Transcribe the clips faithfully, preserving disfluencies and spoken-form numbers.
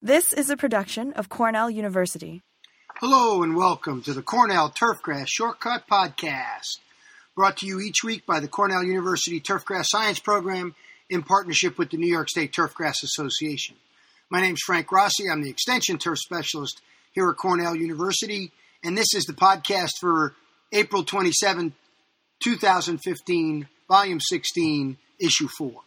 This is a production of Cornell University. Hello and welcome to the Cornell Turfgrass Shortcut Podcast, brought to you each week by the Cornell University Turfgrass Science Program in partnership with the New York State Turfgrass Association. My name is Frank Rossi. I'm the Extension Turf Specialist here at Cornell University, and this is the podcast for April twenty-seventh, twenty fifteen, Volume sixteen, Issue four.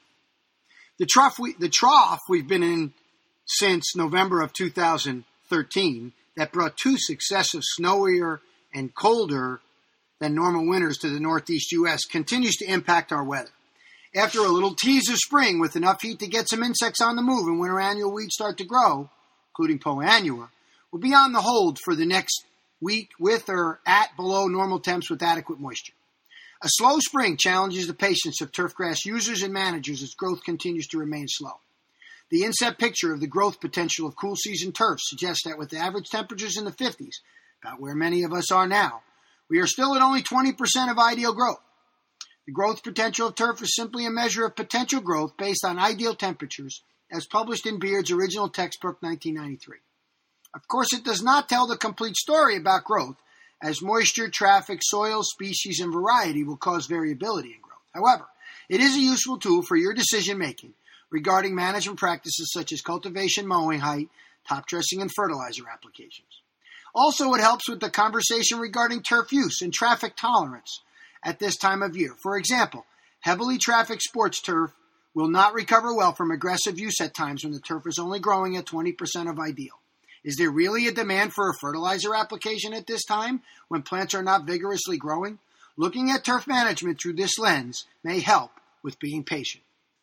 The trough, we, the trough we've been in since November of two thousand thirteen that brought two successive snowier and colder than normal winters to the Northeast U S continues to impact our weather. After a little tease of spring with enough heat to get some insects on the move and winter annual weeds start to grow, including Poa annua, we'll be on the hold for the next week with or at below normal temps with adequate moisture. A slow spring challenges the patience of turfgrass users and managers as growth continues to remain slow. The inset picture of the growth potential of cool season turf suggests that with the average temperatures in the fifties, about where many of us are now, we are still at only twenty percent of ideal growth. The growth potential of turf is simply a measure of potential growth based on ideal temperatures, as published in Beard's original textbook, nineteen ninety-three. Of course, it does not tell the complete story about growth, as moisture, traffic, soil, species, and variety will cause variability in growth. However, it is a useful tool for your decision-making regarding management practices such as cultivation, mowing height, top dressing, and fertilizer applications. Also, it helps with the conversation regarding turf use and traffic tolerance at this time of year. For example, heavily trafficked sports turf will not recover well from aggressive use at times when the turf is only growing at twenty percent of ideal. Is there really a demand for a fertilizer application at this time when plants are not vigorously growing? Looking at turf management through this lens may help with being patient.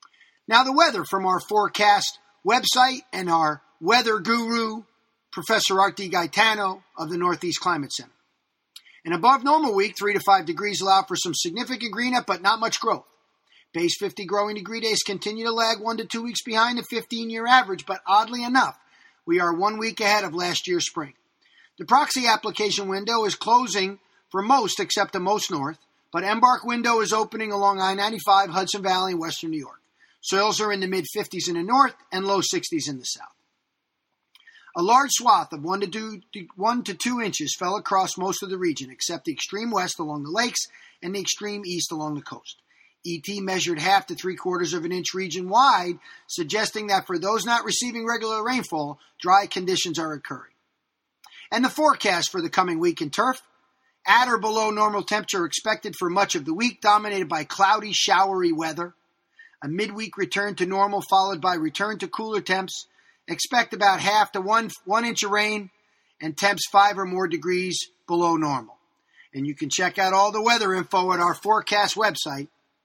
Now the weather from our forecast website and our weather guru, Professor Art DiGaetano of the Northeast Climate Center. An above normal week, three to five degrees, allow for some significant green up, but not much growth. Base fifty growing degree days continue to lag one to two weeks behind the fifteen-year average, but oddly enough, we are one week ahead of last year's spring. The proxy application window is closing for most except the most north, but Embark window is opening along I ninety-five, Hudson Valley, and western New York. Soils are in the mid-fifties in the north and low sixties in the south. A large swath of one to, two, one to two inches fell across most of the region, except the extreme west along the lakes and the extreme east along the coast. E T measured half to three-quarters of an inch region-wide, suggesting that for those not receiving regular rainfall, dry conditions are occurring. And the forecast for the coming week in turf: at or below normal temperature expected for much of the week, dominated by cloudy, showery weather. A midweek return to normal followed by return to cooler temps. Expect about half to one, one inch of rain and temps five or more degrees below normal. And you can check out all the weather info at our forecast website.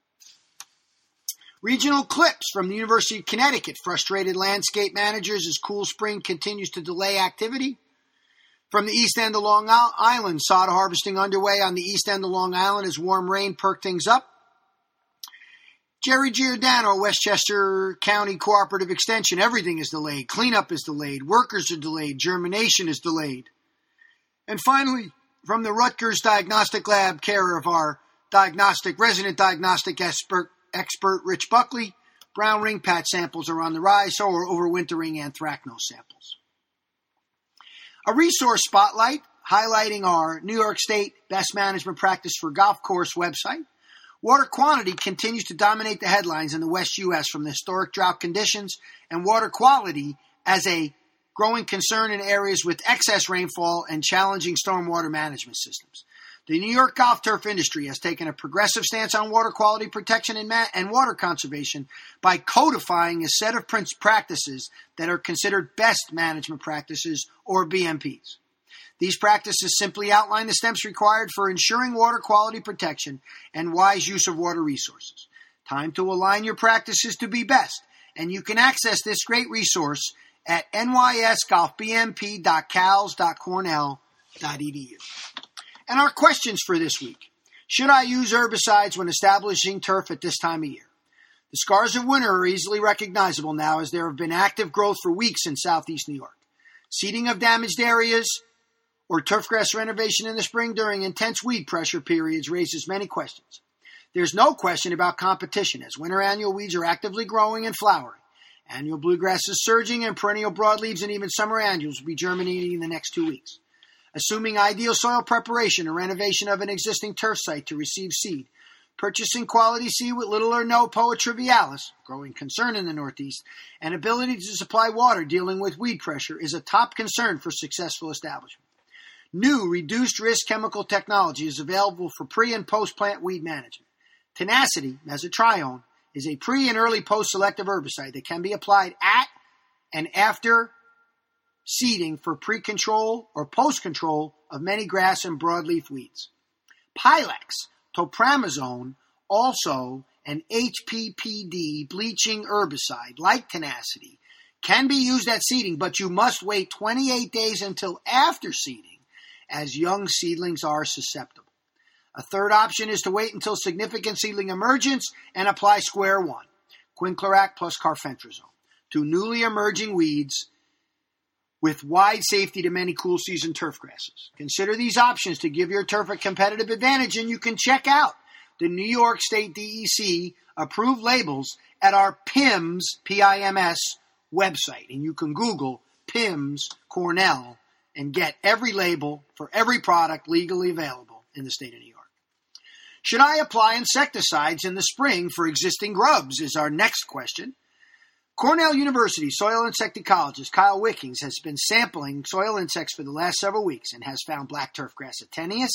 Regional clips from the University of Connecticut frustrated landscape managers as cool spring continues to delay activity. From the east end of Long Island, sod harvesting underway on the east end of Long Island as warm rain perked things up. Jerry Giordano, Westchester County Cooperative Extension, everything is delayed. Cleanup is delayed. Workers are delayed. Germination is delayed. And finally, from the Rutgers Diagnostic Lab, care of our diagnostic, resident diagnostic expert, expert Rich Buckley, brown ring patch samples are on the rise, so are overwintering anthracnose samples. A resource spotlight highlighting our New York State Best Management Practice for Golf Course website. Water quantity continues to dominate the headlines in the West U S from the historic drought conditions and water quality as a growing concern in areas with excess rainfall and challenging stormwater management systems. The New York golf turf industry has taken a progressive stance on water quality protection and, ma- and water conservation by codifying a set of practices that are considered best management practices, or B M Ps. These practices simply outline the steps required for ensuring water quality protection and wise use of water resources. Time to align your practices to be best, and you can access this great resource at n y s golf b m p dot cals dot cornell dot e d u. And our questions for this week: should I use herbicides when establishing turf at this time of year? The scars of winter are easily recognizable now, as there have been active growth for weeks in southeast New York. Seeding of damaged areas or turfgrass renovation in the spring during intense weed pressure periods raises many questions. There's no question about competition, as winter annual weeds are actively growing and flowering, Annual bluegrass is surging, and perennial broadleaves and even summer annuals will be germinating in the next two weeks. Assuming ideal soil preparation or renovation of an existing turf site to receive seed, purchasing quality seed with little or no Poa trivialis, growing concern in the Northeast, and ability to supply water dealing with weed pressure is a top concern for successful establishment. New reduced-risk chemical technology is available for pre- and post-plant weed management. Tenacity, mesotrione, is a pre- and early post-selective herbicide that can be applied at and after seeding for pre-control or post-control of many grass and broadleaf weeds. Pylex, topramazone, also an H P P D bleaching herbicide like Tenacity, can be used at seeding, but you must wait twenty-eight days until after seeding, as young seedlings are susceptible. A third option is to wait until significant seedling emergence and apply square one, quinclorac plus carfentrazone, to newly emerging weeds with wide safety to many cool season turf grasses. Consider these options to give your turf a competitive advantage, and you can check out the New York State D E C approved labels at our P I M S, P I M S website. And you can Google P I M S Cornell and get every label for every product legally available in the state of New York. Should I apply insecticides in the spring for existing grubs is our next question. Cornell University soil insect ecologist Kyle Wickings has been sampling soil insects for the last several weeks and has found black turfgrass Atenius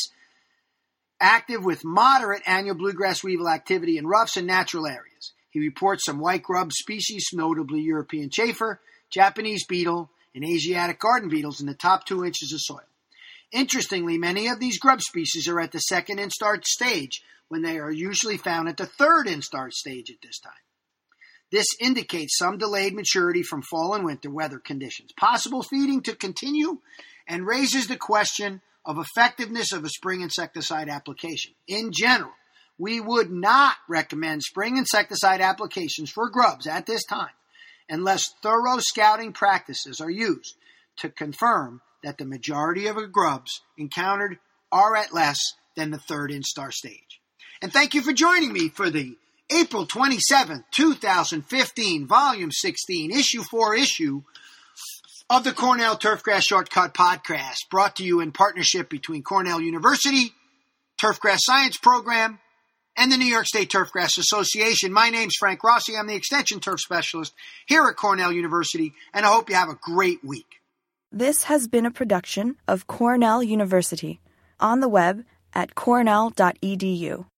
active with moderate annual bluegrass weevil activity in roughs and natural areas. He reports some white grub species, notably European chafer, Japanese beetle, and Asiatic garden beetles in the top two inches of soil. Interestingly, many of these grub species are at the second instart stage when they are usually found at the third instart stage at this time. This indicates some delayed maturity from fall and winter weather conditions, possible feeding to continue, and raises the question of effectiveness of a spring insecticide application. In general, we would not recommend spring insecticide applications for grubs at this time unless thorough scouting practices are used to confirm that the majority of the grubs encountered are at less than the third instar stage. And thank you for joining me for the April twenty-seventh, twenty fifteen, Volume sixteen, Issue four issue of the Cornell Turfgrass Shortcut Podcast, brought to you in partnership between Cornell University, Turfgrass Science Program, and the New York State Turfgrass Association. My name's Frank Rossi. I'm the Extension Turf Specialist here at Cornell University, and I hope you have a great week. This has been a production of Cornell University, on the web at cornell dot e d u.